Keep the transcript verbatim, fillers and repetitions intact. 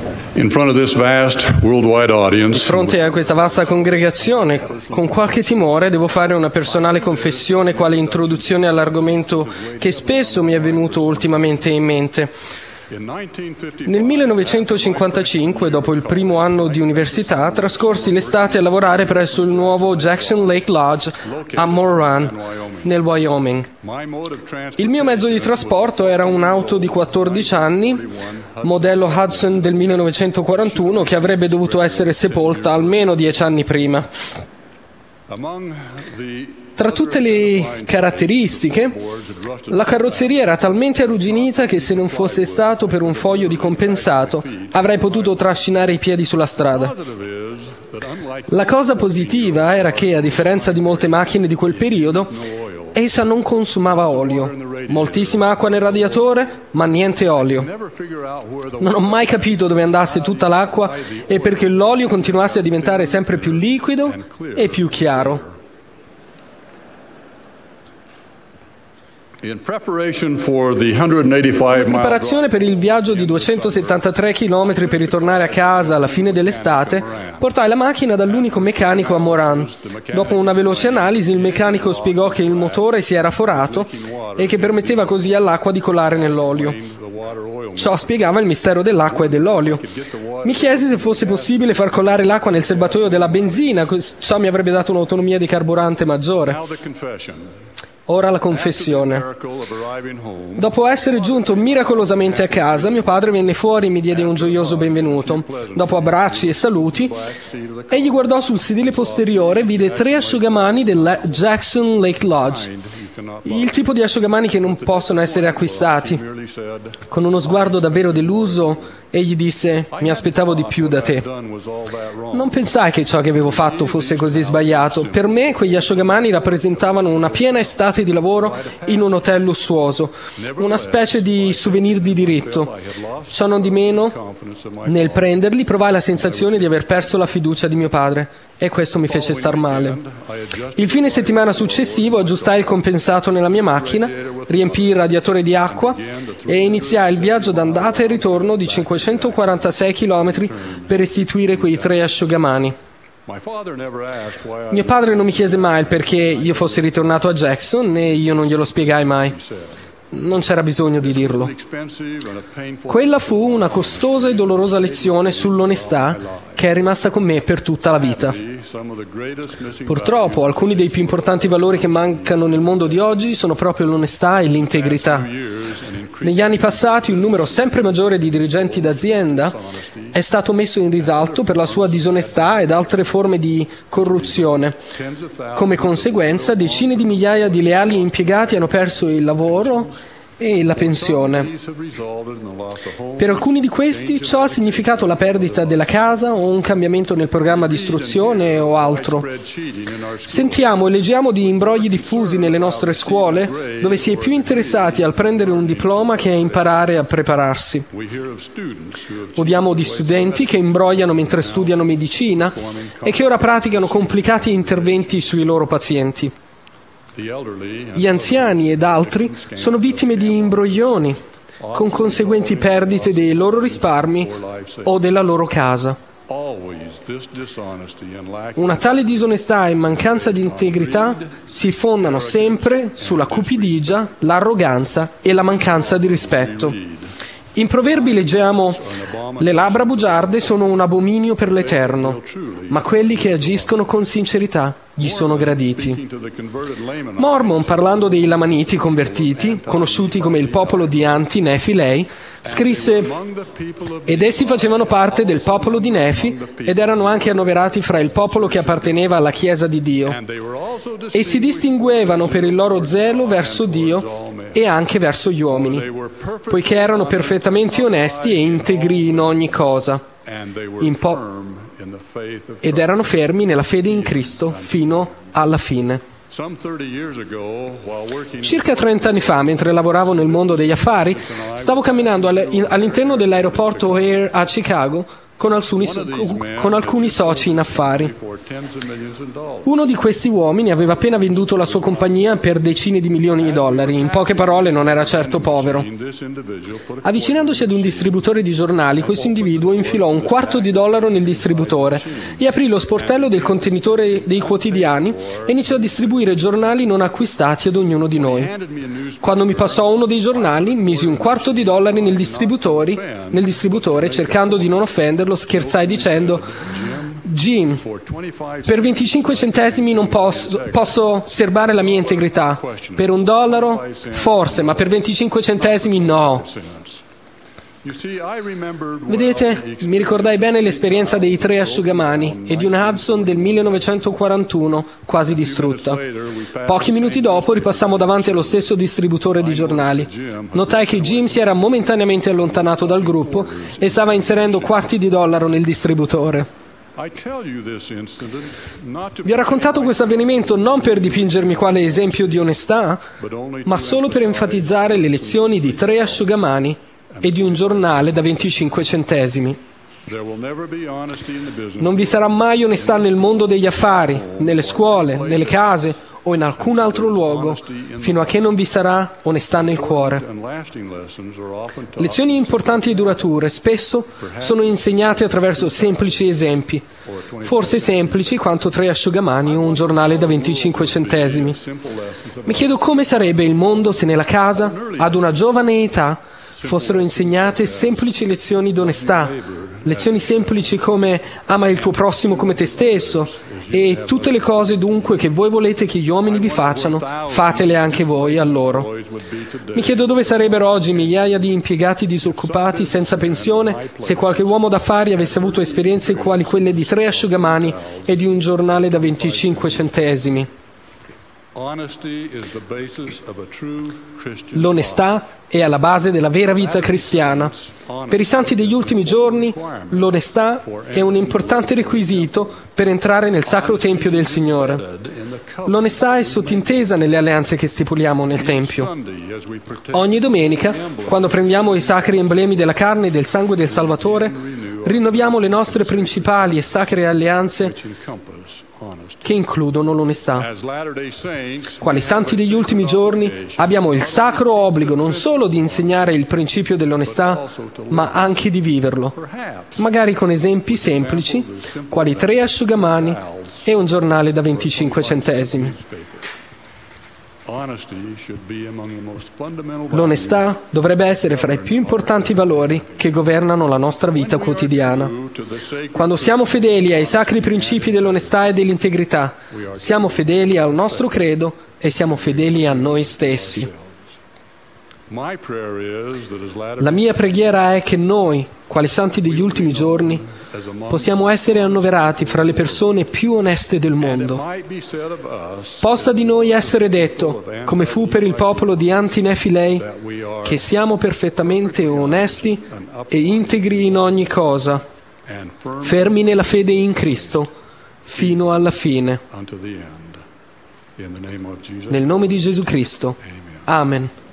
In front of this vast worldwide audience, Di fronte a questa vasta congregazione, con qualche timore, devo fare una personale confessione quale introduzione all'argomento che spesso mi è venuto ultimamente in mente. Nel millenovecentocinquantacinque, dopo il primo anno di università, trascorsi l'estate a lavorare presso il nuovo Jackson Lake Lodge a Morro Run, nel Wyoming. Il mio mezzo di trasporto era un'auto di quattordici anni, modello Hudson del millenovecentoquarantuno, che avrebbe dovuto essere sepolta almeno dieci anni prima. Tra tutte le caratteristiche, la carrozzeria era talmente arrugginita che se non fosse stato per un foglio di compensato avrei potuto trascinare i piedi sulla strada. La cosa positiva era che, a differenza di molte macchine di quel periodo, essa non consumava olio. Moltissima acqua nel radiatore, ma niente olio. Non ho mai capito dove andasse tutta l'acqua e perché l'olio continuasse a diventare sempre più liquido e più chiaro. in preparation for the one hundred eighty-five In mile preparazione per il viaggio di duecentosettantatré chilometri per ritornare a casa alla fine dell'estate, portai la macchina dall'unico meccanico a Moran. Dopo una veloce analisi, il meccanico spiegò che il motore si era forato e che permetteva così all'acqua di colare nell'olio. Ciò spiegava il mistero dell'acqua e dell'olio. Mi chiesi se fosse possibile far colare l'acqua nel serbatoio della benzina, ciò mi avrebbe dato un'autonomia di carburante maggiore. Ora la confessione. Dopo essere giunto miracolosamente a casa, mio padre venne fuori e mi diede un gioioso benvenuto. Dopo abbracci e saluti, egli guardò sul sedile posteriore e vide tre asciugamani del Jackson Lake Lodge, il tipo di asciugamani che non possono essere acquistati. Con uno sguardo davvero deluso, egli disse: mi aspettavo di più da te. Non pensai che ciò che avevo fatto fosse così sbagliato. Per me quegli asciugamani rappresentavano una piena estate di lavoro in un hotel lussuoso, una specie di souvenir di diritto. Ciò non di meno, nel prenderli provai la sensazione di aver perso la fiducia di mio padre, e questo mi fece star male. Il fine settimana successivo aggiustai il compensato nella mia macchina, riempii il radiatore di acqua e iniziai il viaggio d'andata e ritorno di cinquecentoquarantasei chilometri per restituire quei tre asciugamani. Mio padre non mi chiese mai il perché io fossi ritornato a Jackson e io non glielo spiegai mai. Non c'era bisogno di dirlo. Quella fu una costosa e dolorosa lezione sull'onestà che è rimasta con me per tutta la vita. Purtroppo, alcuni dei più importanti valori che mancano nel mondo di oggi sono proprio l'onestà e l'integrità. Negli anni passati, un numero sempre maggiore di dirigenti d'azienda è stato messo in risalto per la sua disonestà ed altre forme di corruzione. Come conseguenza, decine di migliaia di leali impiegati hanno perso il lavoro e la pensione. Per alcuni di questi ciò ha significato la perdita della casa o un cambiamento nel programma di istruzione o altro. Sentiamo e leggiamo di imbrogli diffusi nelle nostre scuole dove si è più interessati al prendere un diploma che a imparare a prepararsi. Udiamo di studenti che imbrogliano mentre studiano medicina e che ora praticano complicati interventi sui loro pazienti. Gli anziani ed altri sono vittime di imbroglioni, con conseguenti perdite dei loro risparmi o della loro casa. Una tale disonestà e mancanza di integrità si fondano sempre sulla cupidigia, l'arroganza e la mancanza di rispetto. In Proverbi leggiamo: le labbra bugiarde sono un abominio per l'Eterno, ma quelli che agiscono con sincerità gli sono graditi. Mormon, parlando dei Lamaniti convertiti, conosciuti come il popolo di Anti-Nefi-Lei, scrisse: ed essi facevano parte del popolo di Nefi ed erano anche annoverati fra il popolo che apparteneva alla Chiesa di Dio, e si distinguevano per il loro zelo verso Dio e anche verso gli uomini, poiché erano perfettamente onesti e integri in ogni cosa, in po- ed erano fermi nella fede in Cristo fino alla fine. Circa trenta anni fa, mentre lavoravo nel mondo degli affari, stavo camminando all'interno dell'aeroporto O'Hare a Chicago con alcuni, con alcuni soci in affari. Uno di questi uomini aveva appena venduto la sua compagnia per decine di milioni di dollari. In poche parole, non era certo povero. Avvicinandosi ad un distributore di giornali, questo individuo infilò un quarto di dollaro nel distributore e aprì lo sportello del contenitore dei quotidiani e iniziò a distribuire giornali non acquistati ad ognuno di noi. Quando mi passò uno dei giornali, misi un quarto di dollari nel distributori, nel distributore, cercando di non offenderlo, scherzai dicendo: Jim, per venticinque centesimi non posso, posso serbare la mia integrità. Per un dollaro? Forse, ma per venticinque centesimi no. Vedete, mi ricordai bene l'esperienza dei tre asciugamani e di una Hudson del millenovecentoquarantuno quasi distrutta. Pochi minuti dopo ripassammo davanti allo stesso distributore di giornali. Notai che Jim si era momentaneamente allontanato dal gruppo e stava inserendo quarti di dollaro nel distributore. Vi ho raccontato questo avvenimento non per dipingermi quale esempio di onestà, ma solo per enfatizzare le lezioni di tre asciugamani e di un giornale da venticinque centesimi. Non vi sarà mai onestà nel mondo degli affari, nelle scuole, nelle case o in alcun altro luogo, fino a che non vi sarà onestà nel cuore. Lezioni importanti e durature spesso sono insegnate attraverso semplici esempi, forse semplici quanto tre asciugamani o un giornale da venticinque centesimi. Mi chiedo come sarebbe il mondo se nella casa, ad una giovane età, fossero insegnate semplici lezioni d'onestà, lezioni semplici come ama il tuo prossimo come te stesso e tutte le cose dunque che voi volete che gli uomini vi facciano, fatele anche voi a loro. Mi chiedo dove sarebbero oggi migliaia di impiegati disoccupati senza pensione se qualche uomo d'affari avesse avuto esperienze quali quelle di tre asciugamani e di un giornale da venticinque centesimi. L'onestà è alla base della vera vita cristiana. Per i santi degli ultimi giorni, l'onestà è un importante requisito per entrare nel sacro tempio del Signore. L'onestà è sottintesa nelle alleanze che stipuliamo nel Tempio. Ogni domenica, quando prendiamo i sacri emblemi della carne e del sangue del Salvatore, rinnoviamo le nostre principali e sacre alleanze che includono l'onestà. Quali santi degli ultimi giorni abbiamo il sacro obbligo non solo di insegnare il principio dell'onestà, ma anche di viverlo, magari con esempi semplici, quali tre asciugamani e un giornale da venticinque centesimi. L'onestà dovrebbe essere fra i più importanti valori che governano la nostra vita quotidiana. Quando siamo fedeli ai sacri principi dell'onestà e dell'integrità, siamo fedeli al nostro credo e siamo fedeli a noi stessi. La mia preghiera è che noi, quali santi degli ultimi giorni, possiamo essere annoverati fra le persone più oneste del mondo. Possa di noi essere detto, come fu per il popolo di Antinefilei, che siamo perfettamente onesti e integri in ogni cosa, fermi nella fede in Cristo, fino alla fine. Nel nome di Gesù Cristo. Amen.